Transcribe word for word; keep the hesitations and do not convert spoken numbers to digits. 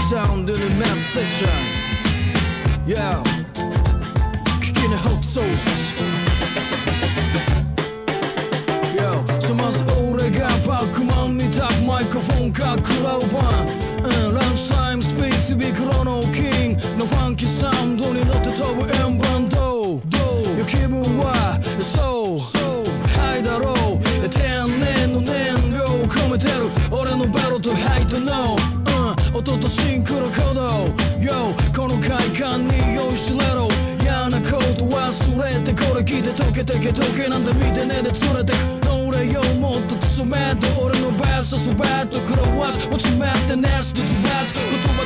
sound in the map session. Yeah, kicking the hot sauce. Yo, so まず俺がバックマンみたくマイクフォンかクラウバン、うん、ランチタイムスピーツビクロのキングのファンキーサウンドに乗って飛ぶ円盤どうどう気分はそうそうハイだろう天然の燃料を込めてる俺のベロとハイトの、うん、音とシンクロ鼓動 Yo この快感に酔いしれろ嫌なこと忘れてこれ聞いて溶けてけ溶けなんて見てねで連れてく乗れよもっとクソめて俺のベースをスバッと食らわす落ちまってネストズバッと言葉